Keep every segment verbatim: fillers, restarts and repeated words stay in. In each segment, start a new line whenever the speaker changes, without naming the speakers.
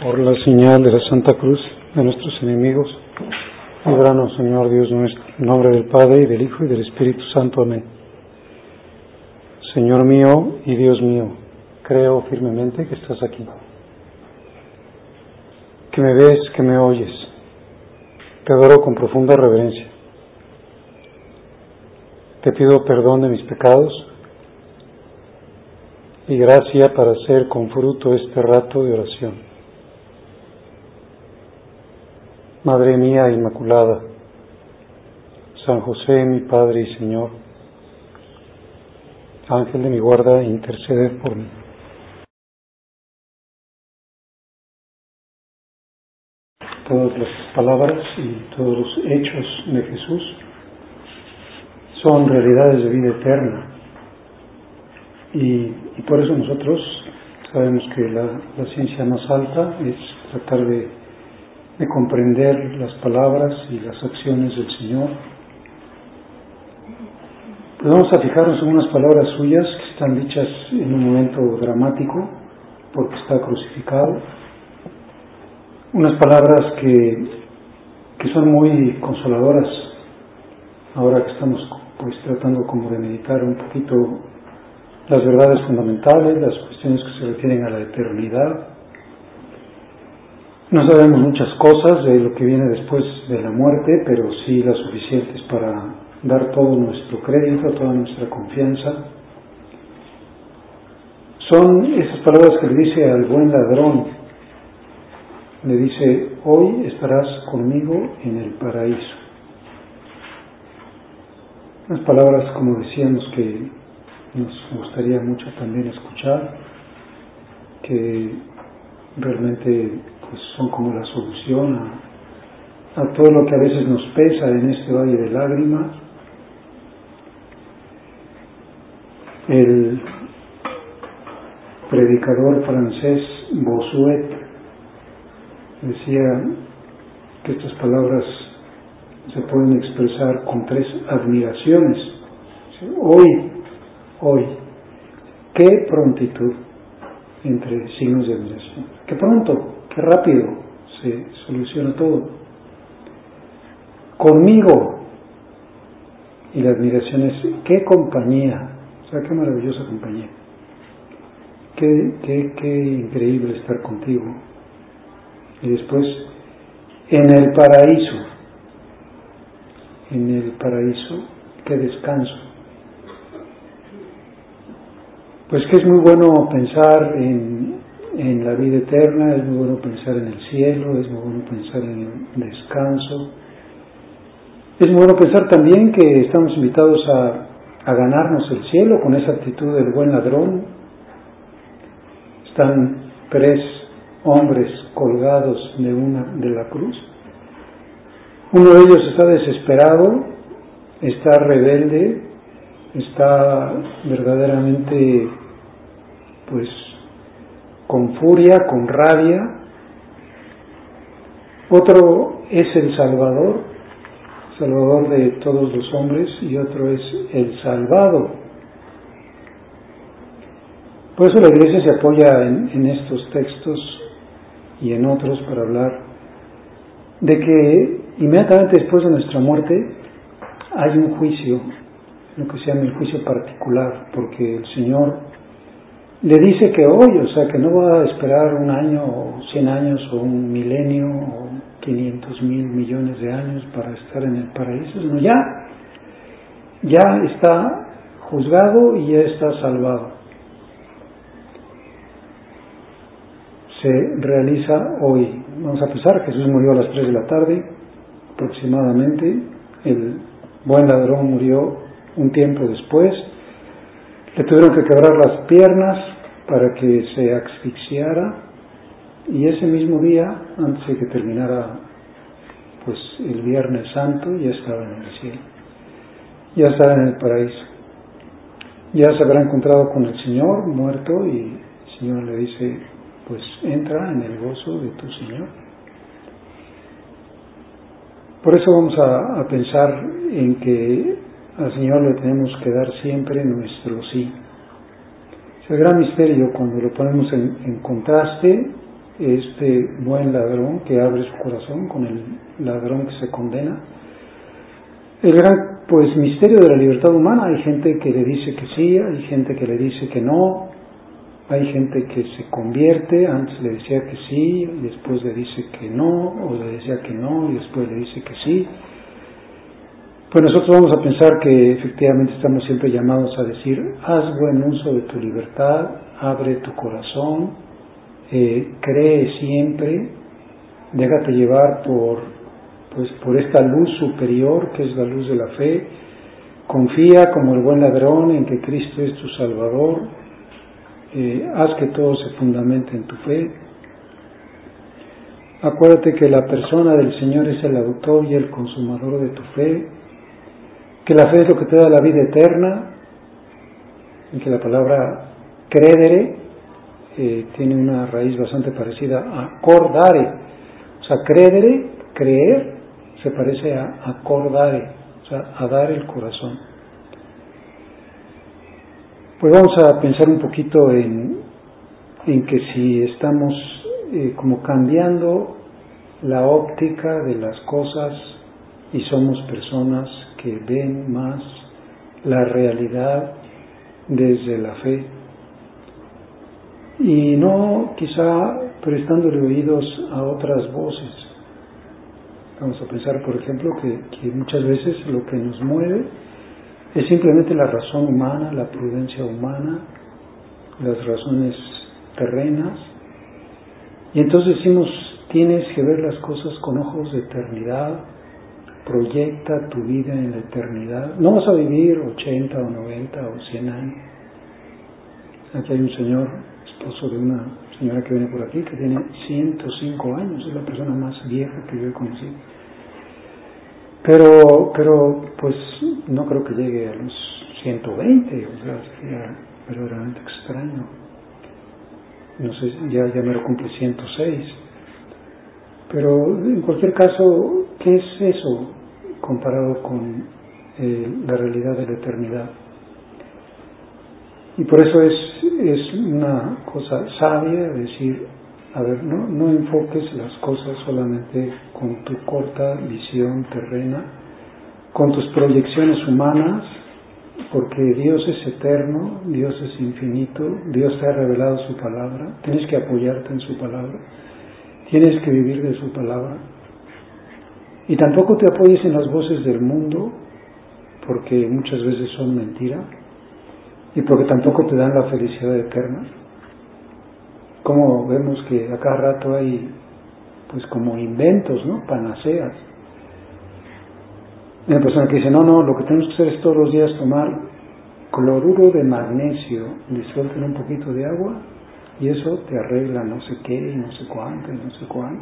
Por la señal de la Santa Cruz de nuestros enemigos, líbranos, Señor Dios nuestro, en nombre del Padre, y del Hijo, y del Espíritu Santo. Amén. Señor mío y Dios mío, creo firmemente que estás aquí, que me ves, que me oyes. Te adoro con profunda reverencia. Te pido perdón de mis pecados y gracia para hacer con fruto este rato de oración. Madre mía Inmaculada, San José, mi Padre y Señor, Ángel de mi guarda, interceded por mí. Todas las palabras y todos los hechos de Jesús son realidades de vida eterna, y, y por eso nosotros sabemos que la, la ciencia más alta es tratar de, de comprender las palabras y las acciones del Señor. Pues vamos a fijarnos en unas palabras suyas que están dichas en un momento dramático porque está crucificado, unas palabras que, que son muy consoladoras ahora que estamos pues tratando como de meditar un poquito las verdades fundamentales, las cuestiones que se refieren a la eternidad. No sabemos muchas cosas de lo que viene después de la muerte, pero sí las suficientes para dar todo nuestro crédito, toda nuestra confianza. Son esas palabras que le dice al buen ladrón. Le dice: hoy estarás conmigo en el paraíso. Unas palabras, como decíamos, que nos gustaría mucho también escuchar, que realmente pues son como la solución a, a todo lo que a veces nos pesa en este valle de lágrimas. El predicador francés Bossuet decía que estas palabras se pueden expresar con tres admiraciones. Hoy, hoy, qué prontitud, entre signos de admiración. Qué pronto, qué rápido se soluciona todo. Conmigo, y la admiración es qué compañía, o sea, qué maravillosa compañía. Qué, qué, qué increíble estar contigo. Y después, en el paraíso, en el paraíso, qué descanso. Pues que es muy bueno pensar en, en la vida eterna, es muy bueno pensar en el cielo, es muy bueno pensar en el descanso. Es muy bueno pensar también que estamos invitados a, a ganarnos el cielo con esa actitud del buen ladrón. Están tres hombres colgados de una de la cruz. Uno de ellos está desesperado, está rebelde, está verdaderamente pues con furia, con rabia. Otro es el Salvador, Salvador de todos los hombres, y otro es el salvado. Por eso la Iglesia se apoya en, en estos textos y en otros para hablar de que inmediatamente después de nuestra muerte hay un juicio, lo que se llama el juicio particular, porque el Señor le dice que hoy, o sea, que no va a esperar un año o cien años o un milenio o quinientos mil millones de años para estar en el paraíso, sino ya, ya está juzgado y ya está salvado. Se realiza hoy. Vamos a pensar, Jesús murió a las tres de la tarde aproximadamente, el buen ladrón murió un tiempo después, le tuvieron que quebrar las piernas para que se asfixiara, y ese mismo día, antes de que terminara pues el Viernes Santo, ya estaba en el cielo, ya estaba en el paraíso, ya se habrá encontrado con el Señor muerto, y el Señor le dice: pues entra en el gozo de tu Señor. Por eso vamos a, a pensar en que al Señor le tenemos que dar siempre nuestro sí. Es el gran misterio cuando lo ponemos en, en contraste este buen ladrón que abre su corazón con el ladrón que se condena. El gran pues misterio de la libertad humana, hay gente que le dice que sí, hay gente que le dice que no, hay gente que se convierte, antes le decía que sí y después le dice que no, o le decía que no y después le dice que sí. Pues nosotros vamos a pensar que efectivamente estamos siempre llamados a decir: haz buen uso de tu libertad, abre tu corazón, eh, cree siempre, déjate llevar por, pues, por esta luz superior que es la luz de la fe, confía como el buen ladrón en que Cristo es tu Salvador, eh, haz que todo se fundamente en tu fe. Acuérdate que la persona del Señor es el autor y el consumador de tu fe, que la fe es lo que te da la vida eterna, y que la palabra credere eh, tiene una raíz bastante parecida a acordare. O sea, credere, creer, se parece a acordare, o sea, a dar el corazón. Pues vamos a pensar un poquito en, en que si estamos eh, como cambiando la óptica de las cosas y somos personas que ven más la realidad desde la fe y no quizá prestándole oídos a otras voces. Vamos a pensar, por ejemplo, que, que muchas veces lo que nos mueve es simplemente la razón humana, la prudencia humana, las razones terrenas, y entonces decimos: tienes que ver las cosas con ojos de eternidad, proyecta tu vida en la eternidad. No vas a vivir ochenta o noventa o cien años. Aquí hay un señor, esposo de una señora que viene por aquí, que tiene ciento cinco años, es la persona más vieja que yo he conocido. Pero, pero pues no creo que llegue a los ciento veinte, o sea, sería verdaderamente extraño. No sé, ya, ya me lo cumple ciento seis. Pero en cualquier caso, ¿qué es eso comparado con eh, la realidad de la eternidad? Y por eso es, es una cosa sabia decir: a ver, no, no enfoques las cosas solamente con tu corta visión terrena, con tus proyecciones humanas, porque Dios es eterno, Dios es infinito, Dios te ha revelado su palabra, tienes que apoyarte en su palabra, tienes que vivir de su palabra. Y tampoco te apoyes en las voces del mundo, porque muchas veces son mentira, y porque tampoco te dan la felicidad eterna. Como vemos que a cada rato hay pues como inventos, ¿no? Panaceas. Hay una persona que dice: no, no, lo que tenemos que hacer es todos los días tomar cloruro de magnesio, le sueltan un poquito de agua y eso te arregla no sé qué y no sé cuánto y no sé cuánto.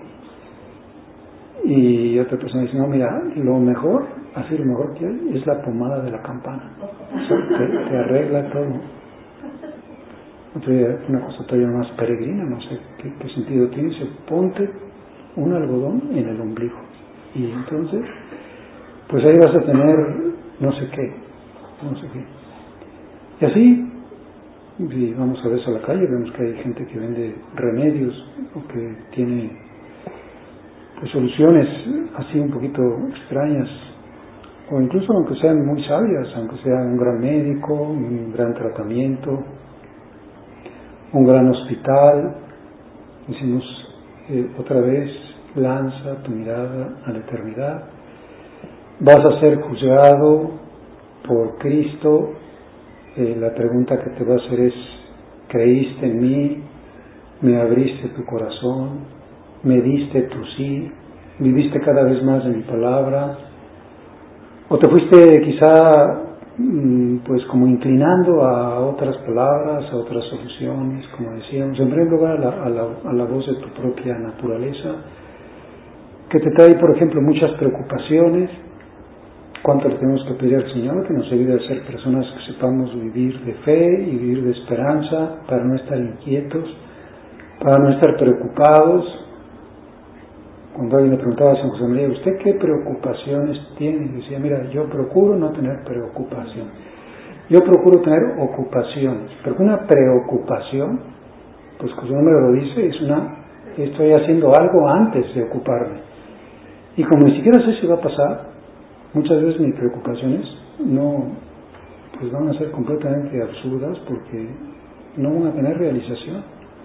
Y otra persona dice: no, mira, lo mejor, así lo mejor que hay es la pomada de la campana, o sea, te, te arregla todo. Otro día, una cosa todavía más peregrina, no sé qué, qué sentido tiene, dice: ponte un algodón en el ombligo y entonces pues ahí vas a tener no sé qué, no sé qué. Y así, si vamos a ver a la calle, vemos que hay gente que vende remedios o que tiene pues soluciones así un poquito extrañas, o incluso aunque sean muy sabias, aunque sea un gran médico, un gran tratamiento, un gran hospital. Decimos eh, otra vez: lanza tu mirada a la eternidad, vas a ser juzgado por Cristo. Eh, la pregunta que te va a hacer es: ¿creíste en mí? ¿Me abriste tu corazón? ¿Me diste tu sí? ¿Viviste cada vez más de mi palabra? ¿O te fuiste quizá pues como inclinando a otras palabras, a otras soluciones, como decíamos, en primer lugar a la, a la, a la voz de tu propia naturaleza, que te trae, por ejemplo, muchas preocupaciones? ¿Cuánto le tenemos que pedir al Señor? Que nos ayude a ser personas que sepamos vivir de fe y vivir de esperanza, para no estar inquietos, para no estar preocupados. Cuando alguien me preguntaba a San José María: ¿usted qué preocupaciones tiene? Y decía: mira, yo procuro no tener preocupación, yo procuro tener ocupaciones, porque una preocupación, pues como su nombre lo dice, es una estoy haciendo algo antes de ocuparme. Y como ni siquiera sé si va a pasar, muchas veces mis preocupaciones no, pues van a ser completamente absurdas porque no van a tener realización.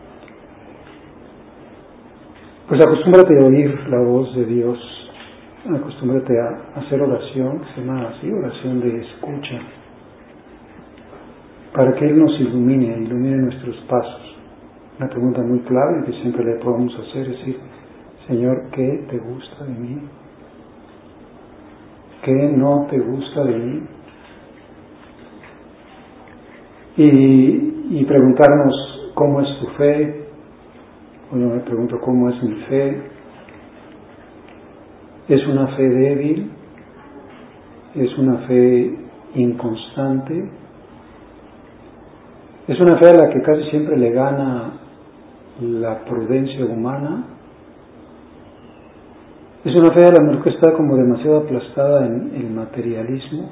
Pues acostúmbrate a oír la voz de Dios, acostúmbrate a hacer oración, que se llama así, oración de escucha, para que Él nos ilumine, ilumine nuestros pasos. Una pregunta muy clave que siempre le podemos hacer es decir, Señor, ¿qué te gusta de mí? ¿Qué no te gusta de mí? Y, y preguntarnos cómo es tu fe. Bueno, me pregunto cómo es mi fe. ¿Es una fe débil? ¿Es una fe inconstante? ¿Es una fe a la que casi siempre le gana la prudencia humana? ¿Es una fe a la mejor que está como demasiado aplastada en el materialismo?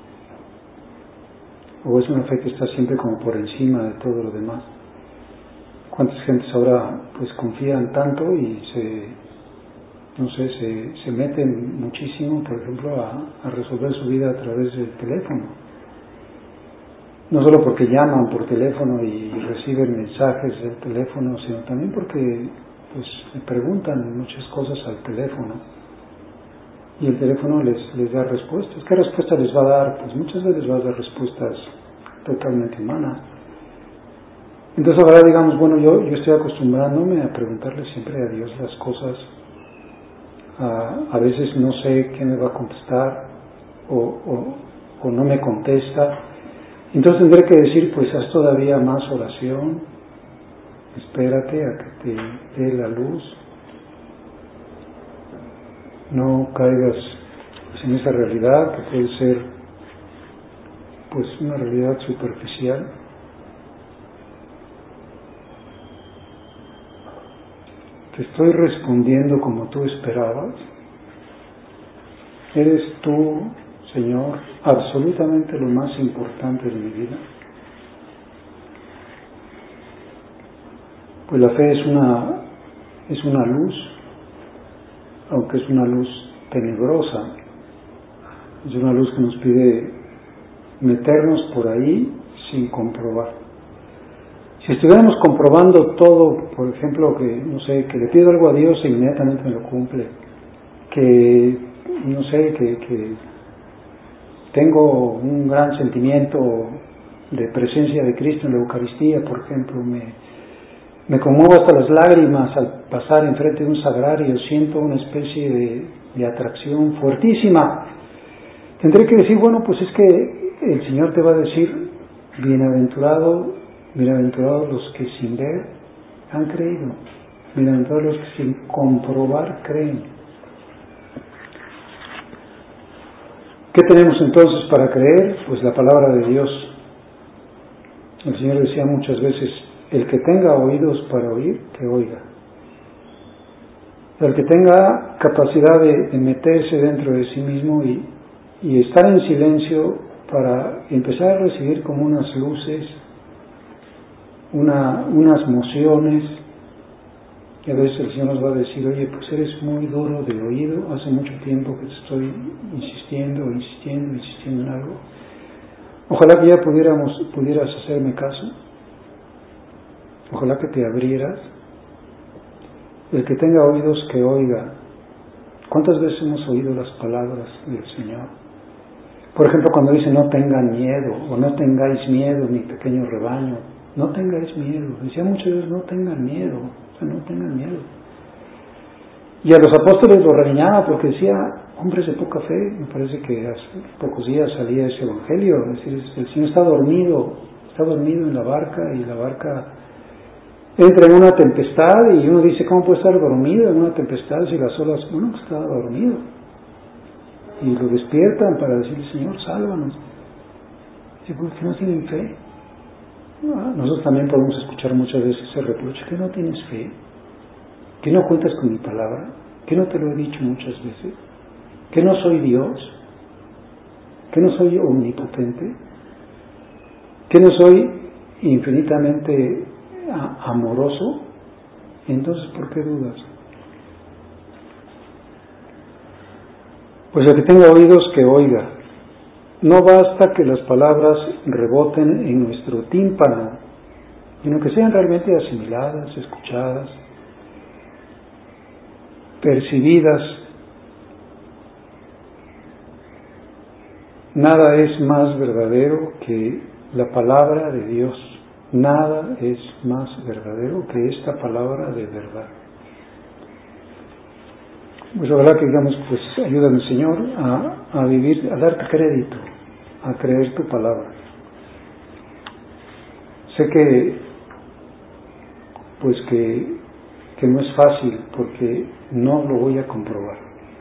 ¿O es una fe que está siempre como por encima de todo lo demás? ¿Cuántas gentes ahora pues confían tanto y se, no sé, se, se meten muchísimo, por ejemplo, a, a resolver su vida a través del teléfono? No solo porque llaman por teléfono y reciben mensajes del teléfono, sino también porque pues le preguntan muchas cosas al teléfono y el teléfono les, les da respuestas. ¿Qué respuesta les va a dar? Pues muchas veces les va a dar respuestas totalmente humanas. Entonces ahora digamos, bueno, yo, yo estoy acostumbrándome a preguntarle siempre a Dios las cosas. A, a veces no sé qué me va a contestar o, o, o no me contesta. Entonces tendré que decir, pues haz todavía más oración, espérate a que te dé la luz, no caigas pues, en esa realidad que puede ser pues una realidad superficial. ¿Te estoy respondiendo como tú esperabas? ¿Eres tú, Señor, absolutamente lo más importante de mi vida? Pues la fe es una, es una luz, aunque es una luz tenebrosa, es una luz que nos pide meternos por ahí sin comprobar. Si estuviéramos comprobando todo, por ejemplo, que, no sé, que le pido algo a Dios e inmediatamente me lo cumple, que, no sé, que, que tengo un gran sentimiento de presencia de Cristo en la Eucaristía, por ejemplo, me Me conmuevo hasta las lágrimas al pasar enfrente de un sagrario, siento una especie de, de atracción fuertísima. Tendré que decir, bueno, pues es que el Señor te va a decir, bienaventurado, bienaventurados los que sin ver han creído, bienaventurados los que sin comprobar creen. ¿Qué tenemos entonces para creer? Pues la palabra de Dios. El Señor decía muchas veces, el que tenga oídos para oír, que oiga. El que tenga capacidad de, de meterse dentro de sí mismo y, y estar en silencio para empezar a recibir como unas luces, una, unas mociones. Y a veces el Señor nos va a decir, oye, pues eres muy duro de oído, hace mucho tiempo que te estoy insistiendo, insistiendo, insistiendo en algo. Ojalá que ya pudiéramos, pudieras hacerme caso. Ojalá que te abrieras. El que tenga oídos que oiga. ¿Cuántas veces hemos oído las palabras del Señor? Por ejemplo, cuando dice no tengan miedo, o no tengáis miedo, mi pequeño rebaño. No tengáis miedo. Decía muchas veces no tengan miedo. O sea, no tengan miedo. Y a los apóstoles lo regañaba porque decía, hombres de poca fe. Me parece que hace pocos días salía ese evangelio. Es decir, el Señor está dormido, está dormido en la barca y la barca entra en una tempestad y uno dice, ¿cómo puede estar dormido en una tempestad si las olas? Bueno, pues estaba dormido. Y lo despiertan para decirle, Señor, sálvanos. Dice, ¿por qué no tienen fe? No, nosotros también podemos escuchar muchas veces ese reproche, que no tienes fe, que no cuentas con mi palabra, que no te lo he dicho muchas veces, que no soy Dios, que no soy omnipotente, que no soy infinitamente amoroso. Entonces, ¿por qué dudas? Pues el que tenga oídos, que oiga. No basta que las palabras reboten en nuestro tímpano, sino que sean realmente asimiladas, escuchadas, percibidas. Nada es más verdadero que la palabra de Dios. Nada es más verdadero que esta palabra de verdad. Pues la verdad que digamos, pues ayúdame, Señor, a, a vivir, a darte crédito, a creer tu palabra. Sé que, pues que, que no es fácil, porque no lo voy a comprobar.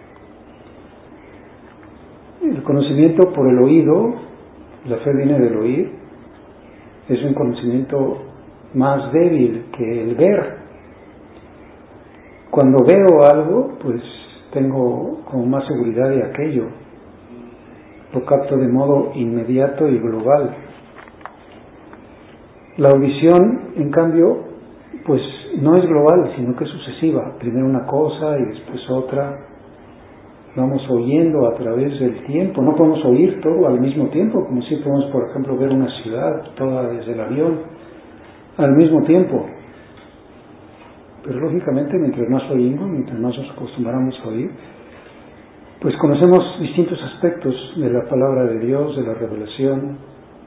El conocimiento por el oído, la fe viene del oír, es un conocimiento más débil que el ver. Cuando veo algo, pues tengo como más seguridad de aquello, lo capto de modo inmediato y global. La audición, en cambio, pues no es global, sino que es sucesiva, primero una cosa y después otra. Vamos oyendo a través del tiempo, no podemos oír todo al mismo tiempo, como si podemos, por ejemplo, ver una ciudad toda desde el avión al mismo tiempo. Pero lógicamente, mientras más oímos, mientras más nos acostumbramos a oír, pues conocemos distintos aspectos de la palabra de Dios, de la revelación.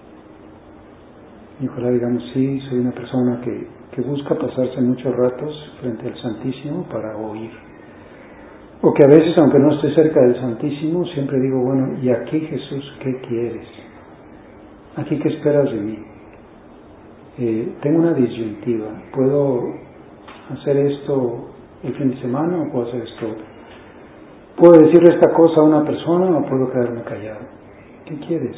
Y ojalá digamos, sí, soy una persona que, que busca pasarse muchos ratos frente al Santísimo para oír. O que a veces, aunque no esté cerca del Santísimo, siempre digo, bueno, ¿y aquí, Jesús, qué quieres? ¿Aquí qué esperas de mí? Eh, tengo una disyuntiva, ¿puedo hacer esto el fin de semana o puedo hacer esto otro? ¿Puedo decirle esta cosa a una persona o puedo quedarme callado? ¿Qué quieres?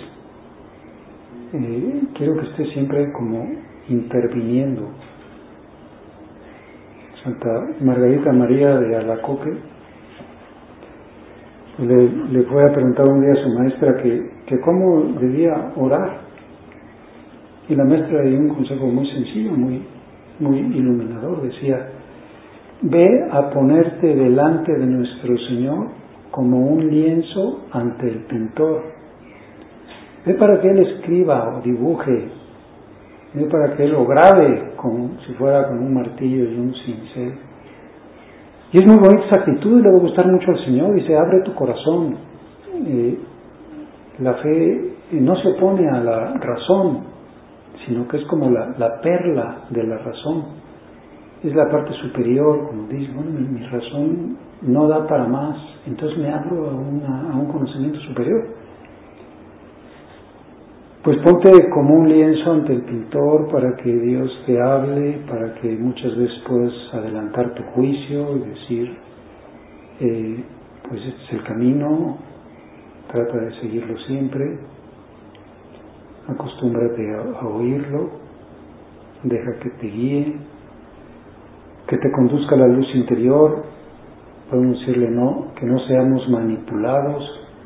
Eh, quiero que esté siempre como interviniendo. Santa Margarita María de Alacoque le, le fue a preguntar un día a su maestra que, que cómo debía orar, y la maestra le dio un consejo muy sencillo, muy, muy iluminador. Decía: ve a ponerte delante de nuestro Señor como un lienzo ante el pintor. Ve para que Él escriba o dibuje, ve para que Él lo grabe como si fuera con un martillo y un cincel. Y es muy bonita esa actitud y le va a gustar mucho al Señor. Dice: abre tu corazón. Eh, la fe no se opone a la razón, sino que es como la, la perla de la razón. Es la parte superior, como dice, bueno, mi, mi razón no da para más, entonces me abro a, una, a un conocimiento superior. Pues ponte como un lienzo ante el pintor para que Dios te hable, para que muchas veces puedas adelantar tu juicio y decir, eh, pues este es el camino, trata de seguirlo siempre, acostúmbrate a, a oírlo, deja que te guíe, que te conduzca a la luz interior. Podemos decirle no, que no seamos manipulados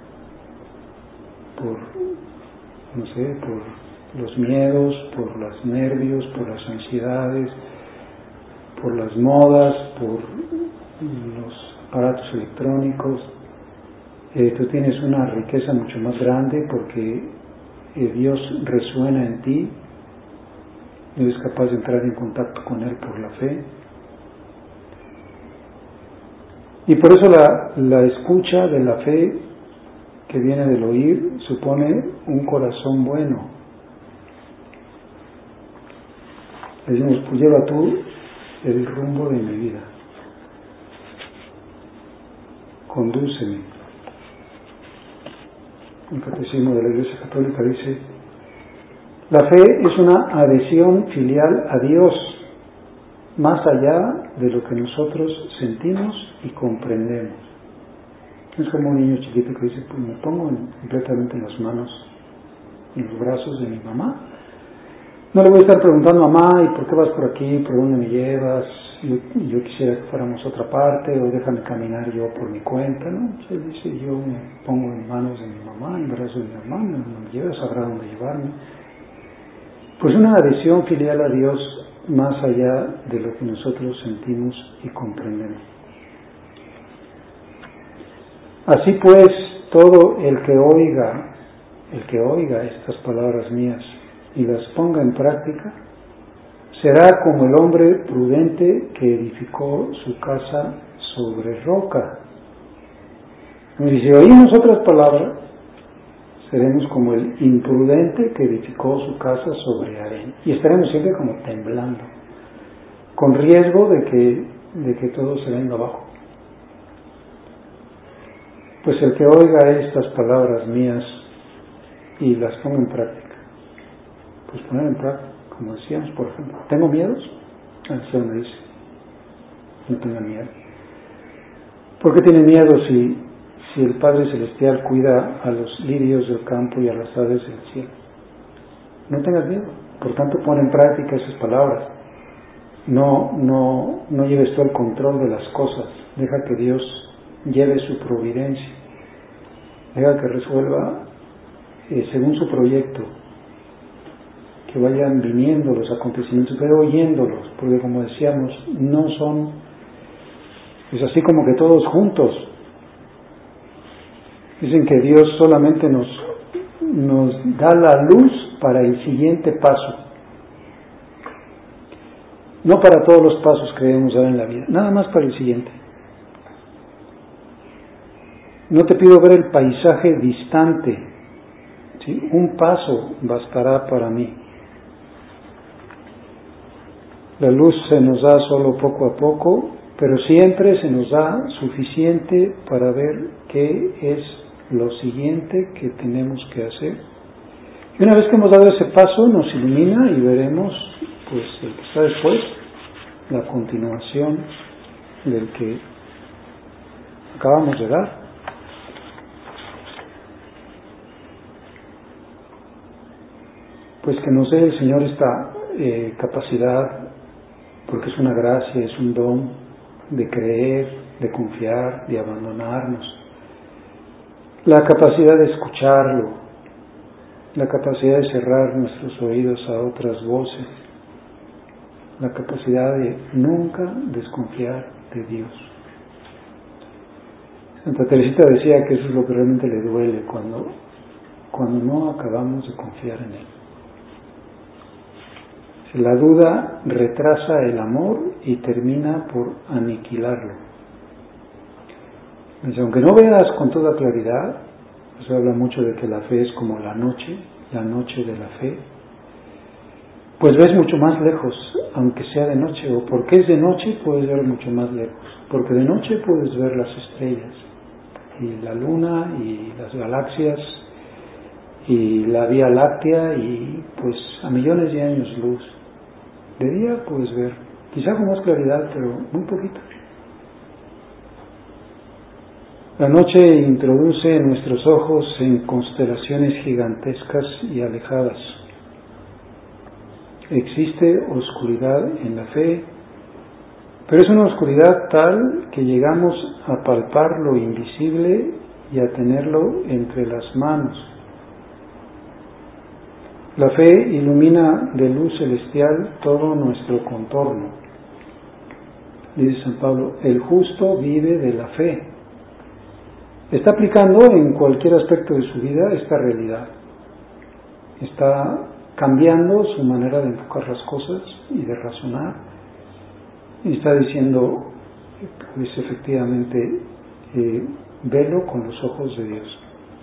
por, no sé, por los miedos, por los nervios, por las ansiedades, por las modas, por los aparatos electrónicos. Eh, tú tienes una riqueza mucho más grande porque eh, Dios resuena en ti, eres capaz de entrar en contacto con Él por la fe. Y por eso la, la escucha de la fe que viene del oír supone un corazón bueno. Le decimos, pues lleva tú el rumbo de mi vida, condúceme. El Catecismo de la Iglesia Católica dice: la fe es una adhesión filial a Dios, más allá de lo que nosotros sentimos y comprendemos. Es como un niño chiquito que dice, pues me pongo completamente en las manos, en los brazos de mi mamá. No le voy a estar preguntando, mamá, ¿y por qué vas por aquí? ¿Por dónde me llevas? Yo, yo quisiera que fuéramos a otra parte, o déjame caminar yo por mi cuenta, ¿no? Entonces dice, yo me pongo en manos de mi mamá, en brazos de mi mamá, no me lleva, sabrá dónde llevarme. Pues una adhesión filial a Dios más allá de lo que nosotros sentimos y comprendemos. Así pues, todo el que oiga, el que oiga estas palabras mías y las ponga en práctica, será como el hombre prudente que edificó su casa sobre roca. Y si oímos otras palabras, seremos como el imprudente que edificó su casa sobre arena. Y estaremos siempre como temblando, con riesgo de que, de que todo se venga abajo. Pues el que oiga estas palabras mías y las ponga en práctica, pues poner en práctica, como decíamos, por ejemplo, ¿tengo miedos? El Señor me dice, no tenga miedo. ¿Por qué tiene miedo si, si el Padre Celestial cuida a los lirios del campo y a las aves del cielo? No tengas miedo, por tanto pon en práctica esas palabras. No, no, no lleves tú el control de las cosas, deja que Dios lleve su providencia, deja que resuelva eh, según su proyecto, que vayan viniendo los acontecimientos, pero oyéndolos, porque como decíamos, no son, es así como que todos juntos. Dicen que Dios solamente nos, nos da la luz para el siguiente paso, no para todos los pasos que debemos dar en la vida, nada más para el siguiente. No te pido ver el paisaje distante, ¿sí? Un paso bastará para mí. La luz se nos da solo poco a poco, pero siempre se nos da suficiente para ver qué es lo siguiente que tenemos que hacer. Y una vez que hemos dado ese paso, nos ilumina y veremos, pues, el que está después, la continuación del que acabamos de dar. Pues que nos dé el Señor esta eh, capacidad, porque es una gracia, es un don, de creer, de confiar, de abandonarnos. La capacidad de escucharlo, la capacidad de cerrar nuestros oídos a otras voces, la capacidad de nunca desconfiar de Dios. Santa Teresita decía que eso es lo que realmente le duele cuando, cuando no acabamos de confiar en Él. La duda retrasa el amor y termina por aniquilarlo. Entonces, aunque no veas con toda claridad, se habla mucho de que la fe es como la noche, la noche de la fe, pues ves mucho más lejos, aunque sea de noche, o porque es de noche puedes ver mucho más lejos, porque de noche puedes ver las estrellas, y la luna, y las galaxias, y la Vía Láctea, y pues a millones de años luz. De día puedes ver, quizá con más claridad, pero muy poquito. La noche introduce nuestros ojos en constelaciones gigantescas y alejadas. Existe oscuridad en la fe, pero es una oscuridad tal que llegamos a palpar lo invisible y a tenerlo entre las manos. La fe ilumina de luz celestial todo nuestro contorno. Dice San Pablo, el justo vive de la fe. Está aplicando en cualquier aspecto de su vida esta realidad. Está cambiando su manera de enfocar las cosas y de razonar. Y está diciendo, pues efectivamente, eh, velo con los ojos de Dios.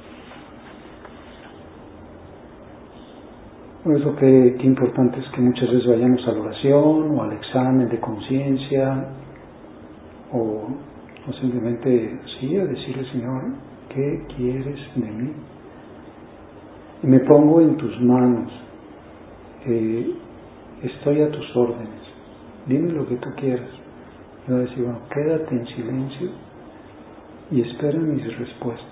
Por eso que, que importante es que muchas veces vayamos a la oración o al examen de conciencia o, o simplemente sí a decirle, Señor, ¿qué quieres de mí? Y me pongo en tus manos, eh, estoy a tus órdenes, dime lo que tú quieras. Y voy a decir, bueno, quédate en silencio y espera mis respuestas.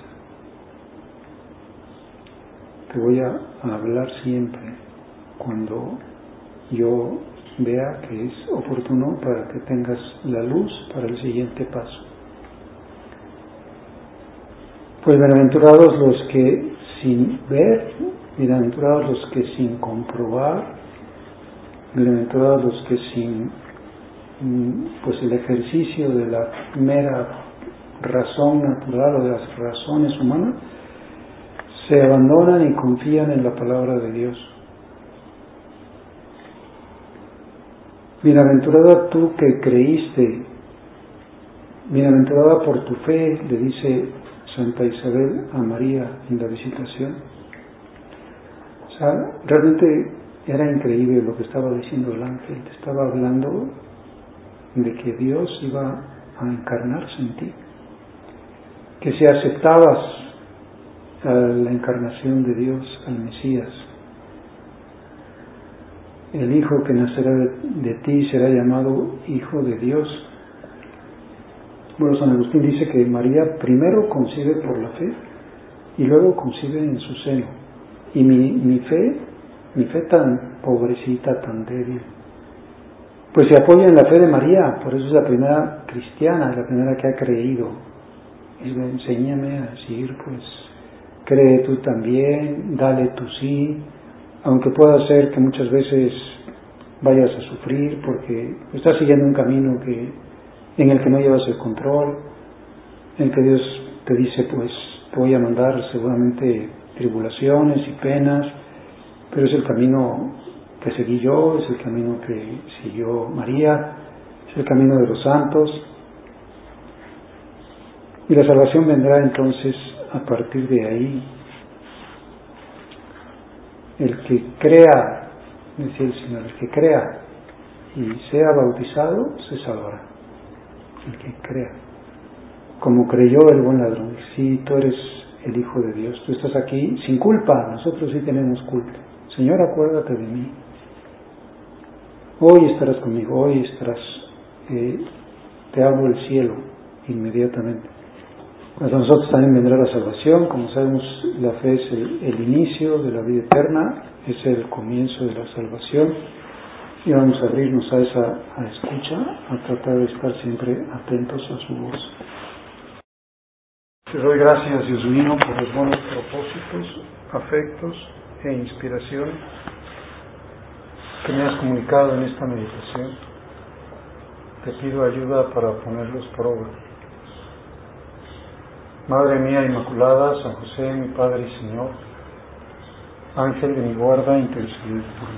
Te voy a, a hablar siempre cuando yo vea que es oportuno para que tengas la luz para el siguiente paso. Pues bienaventurados los que sin ver, bienaventurados los que sin comprobar Bienaventurados los que sin pues el ejercicio de la mera razón natural o de las razones humanas se abandonan y confían en la palabra de Dios. Bienaventurada tú que creíste, bienaventurada por tu fe, le dice Santa Isabel a María en la visitación. O sea, realmente era increíble lo que estaba diciendo el ángel. Te estaba hablando de que Dios iba a encarnarse en ti, que si aceptabas a la encarnación de Dios, al Mesías, el hijo que nacerá de, de ti será llamado Hijo de Dios. Bueno, San Agustín dice que María primero concibe por la fe y luego concibe en su seno. Y mi, mi fe, mi fe tan pobrecita, tan débil, pues se apoya en la fe de María. Por eso es la primera cristiana, la primera que ha creído. Y dice, enséñame a decir, pues, cree tú también, dale tu sí, aunque pueda ser que muchas veces vayas a sufrir porque estás siguiendo un camino que, en el que no llevas el control, en el que Dios te dice, pues te voy a mandar seguramente tribulaciones y penas, pero es el camino que seguí yo, es el camino que siguió María, es el camino de los santos, y la salvación vendrá entonces a partir de ahí. El que crea, decía el Señor, el que crea y sea bautizado se salvará. El que crea, como creyó el buen ladrón. Si tú eres el Hijo de Dios, tú estás aquí sin culpa, nosotros sí tenemos culpa. Señor, acuérdate de mí. Hoy estarás conmigo, hoy estarás, eh, te abro el cielo inmediatamente. Pues a nosotros también vendrá la salvación. Como sabemos, la fe es el, el inicio de la vida eterna, es el comienzo de la salvación, y vamos a abrirnos a esa a escucha, a tratar de estar siempre atentos a su voz. Te doy gracias, Dios mío, por los buenos propósitos, afectos e inspiración que me has comunicado en esta meditación. Te pido ayuda para ponerlos por obra. Madre mía Inmaculada, San José, mi Padre y Señor, Ángel de mi guarda, intercede por mí.